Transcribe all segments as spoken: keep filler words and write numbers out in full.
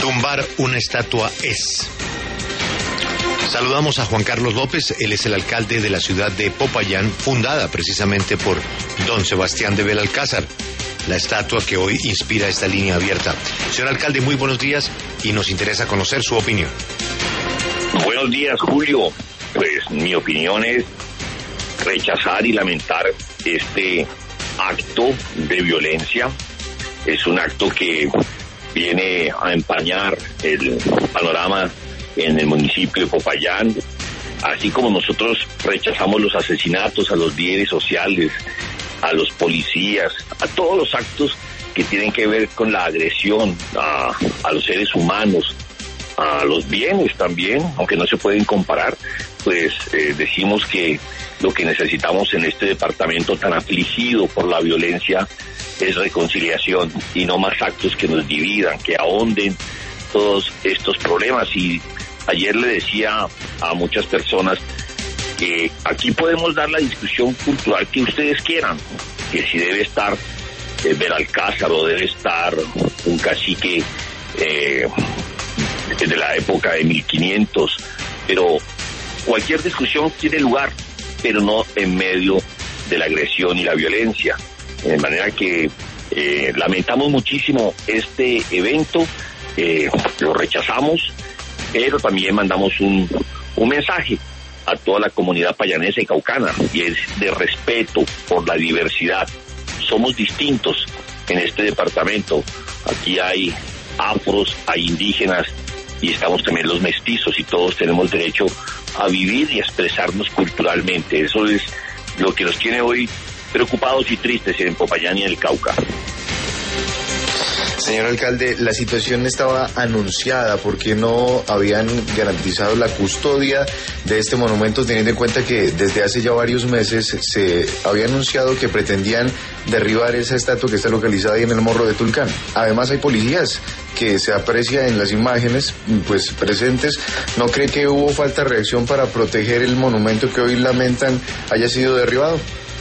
Tumbar una estatua es. Saludamos a Juan Carlos López, él es el alcalde de la ciudad de Popayán, fundada precisamente por don Sebastián de Belalcázar, la estatua que hoy inspira esta línea abierta. Señor alcalde, muy buenos días y nos interesa conocer su opinión. Buenos días, Julio. Pues mi opinión es rechazar y lamentar este acto de violencia. Es un acto que viene a empañar el panorama en el municipio de Popayán, así como nosotros rechazamos los asesinatos a los líderes sociales, a los policías, a todos los actos que tienen que ver con la agresión a, a los seres humanos, a los bienes también, aunque no se pueden comparar, pues eh, decimos que lo que necesitamos en este departamento tan afligido por la violencia es reconciliación y no más actos que nos dividan, que ahonden todos estos problemas. Y ayer le decía a muchas personas que aquí podemos dar la discusión cultural que ustedes quieran, que si debe estar eh, Belalcázar o debe estar un cacique eh, de la época de mil quinientos, pero cualquier discusión tiene lugar, pero no en medio de la agresión y la violencia. De manera que eh, lamentamos muchísimo este evento, eh, lo rechazamos, pero también mandamos un, un mensaje a toda la comunidad payanesa y caucana, y es de respeto por la diversidad. Somos distintos en este departamento. Aquí hay afros, hay indígenas, y estamos también los mestizos, y todos tenemos derecho a vivir y a expresarnos culturalmente. Eso es lo que nos tiene hoy preocupados y tristes en Popayán y en el Cauca. Señor alcalde, la situación estaba anunciada, ¿por qué no habían garantizado la custodia de este monumento, teniendo en cuenta que desde hace ya varios meses se había anunciado que pretendían derribar esa estatua que está localizada ahí en el Morro de Tulcán? Además hay policías que se aprecia en las imágenes pues presentes. ¿No cree que hubo falta de reacción para proteger el monumento que hoy lamentan haya sido derribado?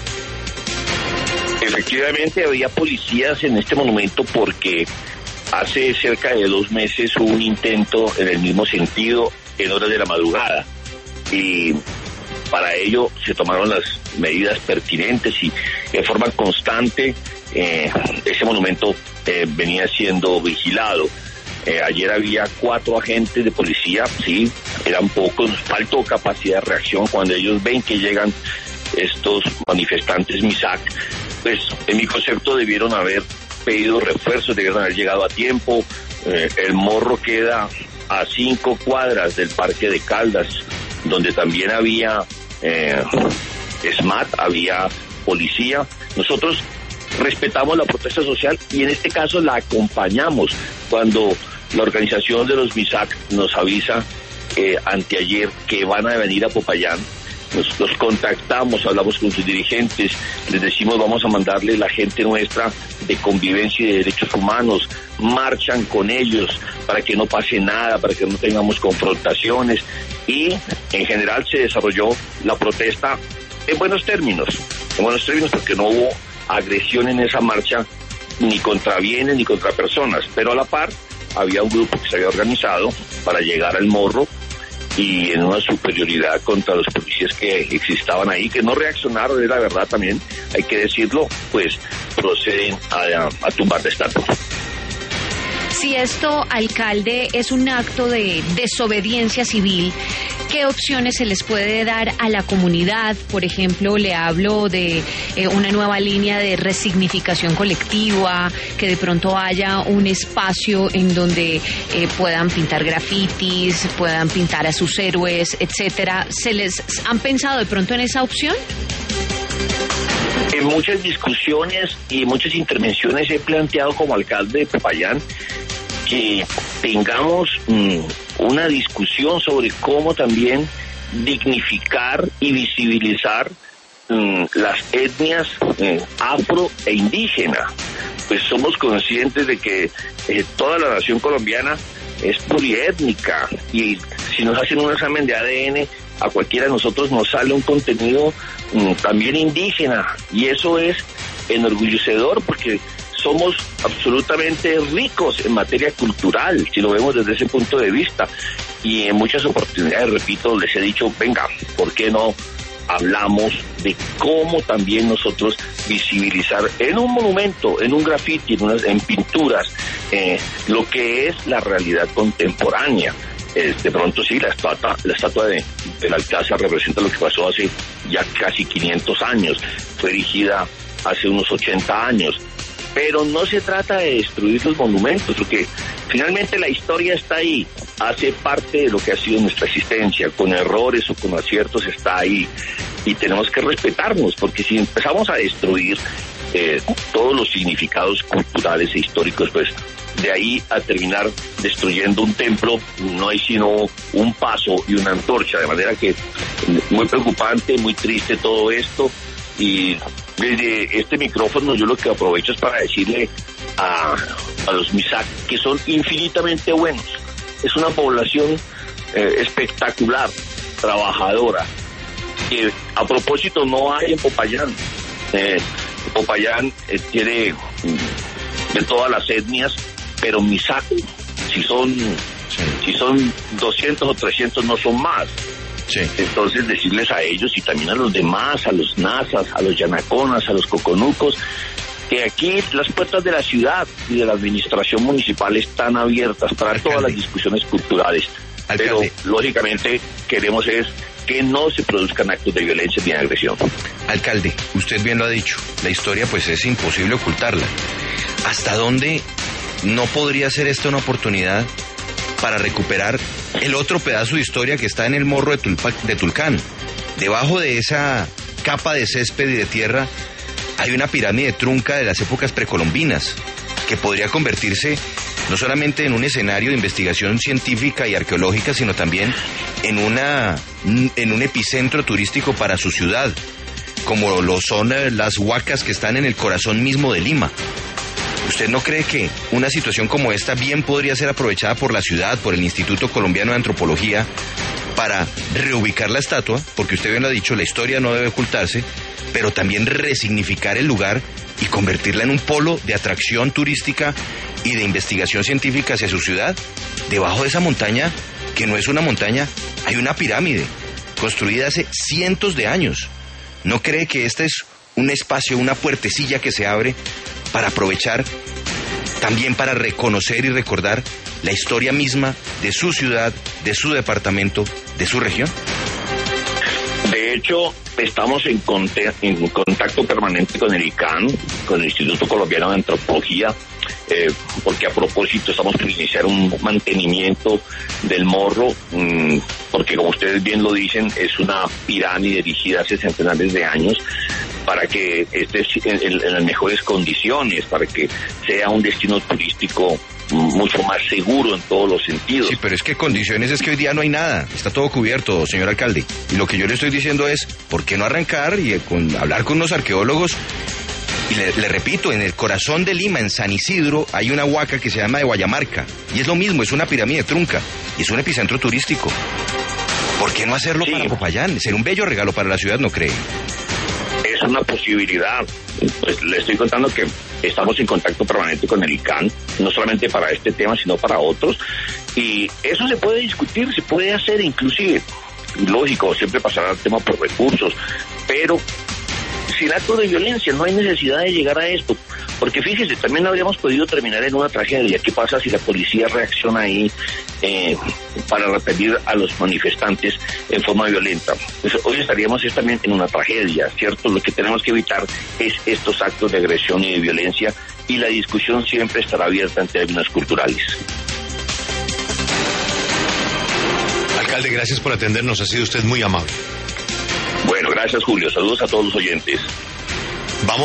Efectivamente había policías en este monumento porque hace cerca de dos meses hubo un intento en el mismo sentido en horas de la madrugada, y para ello se tomaron las medidas pertinentes y de forma constante eh, ese monumento eh, venía siendo vigilado. Eh, ayer había cuatro agentes de policía, sí, eran pocos, faltó capacidad de reacción cuando ellos ven que llegan estos manifestantes MISAC. Pues en mi concepto debieron haber pedido refuerzos, debieron haber llegado a tiempo. Eh, el Morro queda a cinco cuadras del Parque de Caldas, donde también había eh, SMAT, había policía. Nosotros respetamos la protesta social y en este caso la acompañamos cuando la organización de los MISAC nos avisa eh, anteayer que van a venir a Popayán. Nos, los contactamos, hablamos con sus dirigentes, les decimos vamos a mandarle la gente nuestra de convivencia y de derechos humanos, marchan con ellos para que no pase nada, para que no tengamos confrontaciones, y en general se desarrolló la protesta en buenos términos, en buenos términos porque no hubo agresión en esa marcha ni contra bienes ni contra personas, pero a la par había un grupo que se había organizado para llegar al Morro y en una superioridad contra los policías que existaban ahí, que no reaccionaron, es la verdad también, hay que decirlo, pues proceden a, a tumbar la estatua. Si esto, alcalde, es un acto de desobediencia civil, ¿qué opciones se les puede dar a la comunidad? Por ejemplo, le hablo de eh, una nueva línea de resignificación colectiva, que de pronto haya un espacio en donde eh, puedan pintar grafitis, puedan pintar a sus héroes, etcétera. ¿Se les han pensado de pronto en esa opción? En muchas discusiones y muchas intervenciones he planteado como alcalde de Popayán que tengamos mmm, una discusión sobre cómo también dignificar y visibilizar mmm, las etnias mmm, afro e indígena. Pues somos conscientes de que eh, toda la nación colombiana es pluriétnica, y si nos hacen un examen de A D N, a cualquiera de nosotros nos sale un contenido mmm, también indígena, y eso es enorgullecedor porque somos absolutamente ricos en materia cultural, si lo vemos desde ese punto de vista. Y en muchas oportunidades, repito, les he dicho, venga, ¿por qué no hablamos de cómo también nosotros visibilizar en un monumento, en un grafiti, en, unas, en pinturas, eh, lo que es la realidad contemporánea? Eh, de pronto sí, la estatua, la estatua de, del Alcázar representa lo que pasó hace ya casi quinientos años, fue erigida hace unos ochenta años, pero no se trata de destruir los monumentos, porque finalmente la historia está ahí, hace parte de lo que ha sido nuestra existencia, con errores o con aciertos está ahí, y tenemos que respetarnos, porque si empezamos a destruir eh, todos los significados culturales e históricos, pues de ahí a terminar destruyendo un templo no hay sino un paso y una antorcha, de manera que muy preocupante, muy triste todo esto. Y desde este micrófono yo lo que aprovecho es para decirle a, a los Misak que son infinitamente buenos. Es una población eh, espectacular, trabajadora, que a propósito no hay en Popayán. Eh, Popayán eh, tiene de todas las etnias, pero Misak, si son, sí. si son doscientos o trescientos, no son más. Sí. Entonces decirles a ellos y también a los demás, a los nazas, a los yanaconas, a los coconucos, que aquí las puertas de la ciudad y de la administración municipal están abiertas para Alcalde. Todas las discusiones culturales. Alcalde. Pero lógicamente queremos es que no se produzcan actos de violencia ni de agresión. Alcalde, usted bien lo ha dicho, la historia pues es imposible ocultarla. ¿Hasta dónde no podría ser esta una oportunidad para recuperar el otro pedazo de historia que está en el morro de, Tulpa, de Tulcán? Debajo de esa capa de césped y de tierra hay una pirámide trunca de las épocas precolombinas que podría convertirse no solamente en un escenario de investigación científica y arqueológica, sino también en, una, en un epicentro turístico para su ciudad, como lo son las huacas que están en el corazón mismo de Lima. ¿Usted no cree que una situación como esta bien podría ser aprovechada por la ciudad, por el Instituto Colombiano de Antropología, para reubicar la estatua? Porque usted bien lo ha dicho, la historia no debe ocultarse, pero también resignificar el lugar y convertirla en un polo de atracción turística y de investigación científica hacia su ciudad. Debajo de esa montaña, que no es una montaña, hay una pirámide construida hace cientos de años. ¿No cree que este es un espacio, una puertecilla que se abre para aprovechar, también para reconocer y recordar la historia misma de su ciudad, de su departamento, de su región? De hecho, estamos en, conte- en contacto permanente con el I C A N, con el Instituto Colombiano de Antropología, eh, porque a propósito estamos por iniciar un mantenimiento del morro, mmm, porque como ustedes bien lo dicen, es una pirámide erigida hace centenares de años, para que esté en, en, en las mejores condiciones, para que sea un destino turístico mucho más seguro en todos los sentidos. Sí, pero es que condiciones es que hoy día no hay nada, está todo cubierto, señor alcalde. Y lo que yo le estoy diciendo es, ¿por qué no arrancar y con, hablar con unos arqueólogos? Y le, le repito, en el corazón de Lima, en San Isidro, hay una huaca que se llama de Guayamarca, y es lo mismo, es una pirámide trunca, y es un epicentro turístico. ¿Por qué no hacerlo sí. para Popayán? Sería un bello regalo para la ciudad, ¿no cree? Es una posibilidad. Pues le estoy contando que estamos en contacto permanente con el I C A N, no solamente para este tema, sino para otros, y eso se puede discutir, se puede hacer, inclusive, lógico, siempre pasará el tema por recursos, pero sin actos de violencia, no hay necesidad de llegar a esto, porque fíjese, también habríamos podido terminar en una tragedia. ¿Qué pasa si la policía reacciona ahí eh, para repetir a los manifestantes en forma violenta? Pues hoy estaríamos también en una tragedia, ¿cierto? Lo que tenemos que evitar es estos actos de agresión y de violencia, y la discusión siempre estará abierta en términos culturales. Alcalde, gracias por atendernos, ha sido usted muy amable. Bueno, gracias Julio, saludos a todos los oyentes.